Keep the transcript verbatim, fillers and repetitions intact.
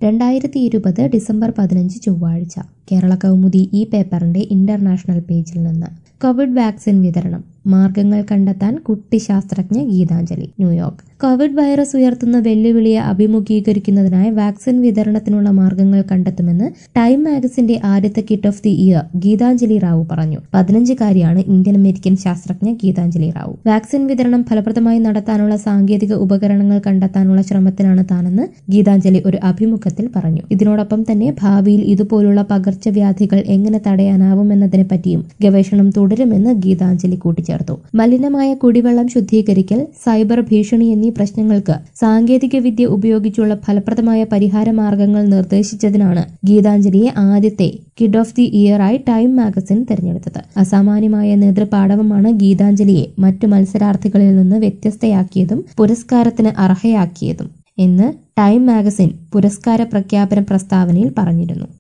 രണ്ടായിരത്തി ഇരുപത് ഡിസംബർ പതിനഞ്ച് ചൊവ്വാഴ്ച കേരള കൗമുദി ഈ പേപ്പറിന്റെ ഇന്റർനാഷണൽ പേജിൽ നിന്ന് കോവിഡ് വാക്സിൻ വിതരണം മാർഗങ്ങൾ കണ്ടെത്താൻ കുട്ടി ശാസ്ത്രജ്ഞ ഗീതാഞ്ജലി ന്യൂയോർക്ക് കോവിഡ് വൈറസ് ഉയർത്തുന്ന വെല്ലുവിളിയെ അഭിമുഖീകരിക്കുന്നതിനായി വാക്സിൻ വിതരണത്തിനുള്ള മാർഗങ്ങൾ കണ്ടെത്തുമെന്ന് ടൈം മാഗസിന്റെ ആദ്യത്തെ kid of the year Gitanjali Rao പറഞ്ഞു. പതിനഞ്ചുകാരിയാണ് ഇന്ത്യൻ അമേരിക്കൻ ശാസ്ത്രജ്ഞ ഗീതാഞ്ജലി റാവു. വാക്സിൻ വിതരണം ഫലപ്രദമായി നടത്താനുള്ള സാങ്കേതിക ഉപകരണങ്ങൾ കണ്ടെത്താനുള്ള ശ്രമത്തിലാണ് താനെന്ന് ഗീതാഞ്ജലി ഒരു അഭിമുഖത്തിൽ പറഞ്ഞു. ഇതിനോടൊപ്പം തന്നെ ഭാവിയിൽ ഇതുപോലുള്ള പകർച്ചവ്യാധികൾ എങ്ങനെ തടയാനാവുമെന്നതിനെ പറ്റിയും ഗവേഷണം തുടരുമെന്ന് ഗീതാഞ്ജലി കൂട്ടിച്ചേർത്തു. മലിനമായ കുടിവെള്ളം ശുദ്ധീകരിക്കൽ, സൈബർ ഭീഷണി എന്നീ പ്രശ്നങ്ങൾക്ക് സാങ്കേതിക വിദ്യ ഉപയോഗിച്ചുള്ള ഫലപ്രദമായ പരിഹാര മാർഗങ്ങൾ നിർദ്ദേശിച്ചതിനാണ് ഗീതാഞ്ജലിയെ ആദ്യത്തെ കിഡ് ഓഫ് ദി ഇയറായി ടൈം മാഗസിൻ തെരഞ്ഞെടുത്തത്. അസാമാന്യമായ നേതൃപാടവമാണ് ഗീതാഞ്ജലിയെ മറ്റു മത്സരാർത്ഥികളിൽ നിന്ന് വ്യത്യസ്തയാക്കിയതും പുരസ്കാരത്തിന് അർഹയാക്കിയതും എന്ന് ടൈം മാഗസിൻ പുരസ്കാര പ്രഖ്യാപന പ്രസ്താവനയിൽ പറഞ്ഞിരുന്നു.